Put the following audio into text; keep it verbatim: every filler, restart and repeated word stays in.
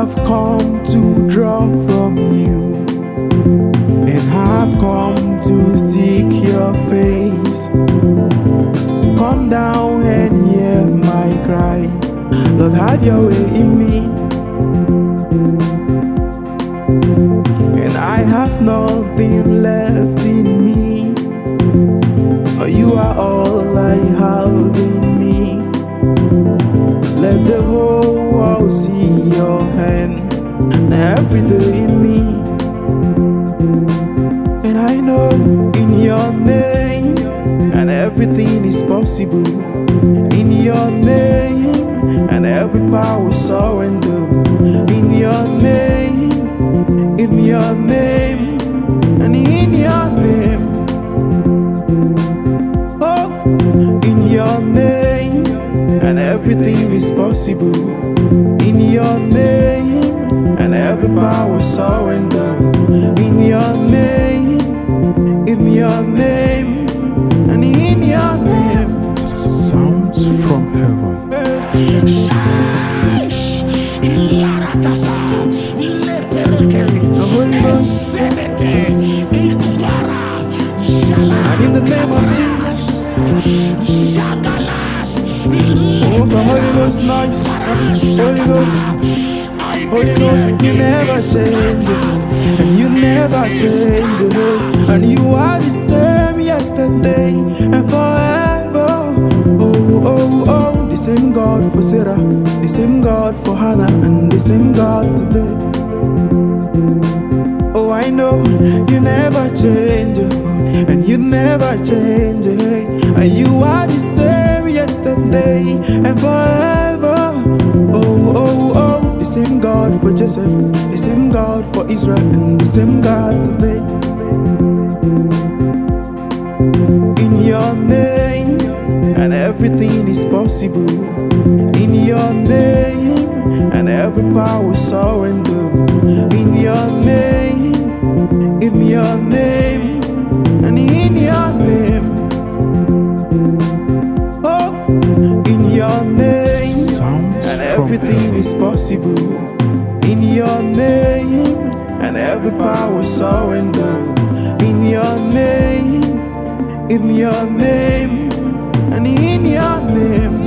have come to draw from you, and have come to seek your face. Come down and hear my cry. Lord, have your way in me. And I have nothing left in me. You are all I have in me. Let the whole world see your hand every day in me. And I know in your name, and everything is possible. In your name, and every power surrender. In your name, in your name, and in your name. Oh, in your name, and everything is possible. In your name, and every power surrender. In your name, in your name, and in your name. Sounds from heaven. The Holy Ghost, and in the name of Jesus. Oh, the Holy Ghost, nice. Holy Ghost, Holy Ghost, you never change, and you never change, and you are the same yesterday and forever. Oh, oh, oh, the same God for Sarah, the same God for Hannah, and the same God today. Oh, I know you never change, and you never change, and you are the same yesterday and forever. Oh, oh, oh, the same God for Joseph, the same God for Israel, and the same God today. In your name, and everything is possible. In your name, and every power surrender. In your name, in your name, and in your name. Oh, in your name, Sounds and from everything heaven. is possible. In your name, and every power surrender. In your name, in your name, and in your name.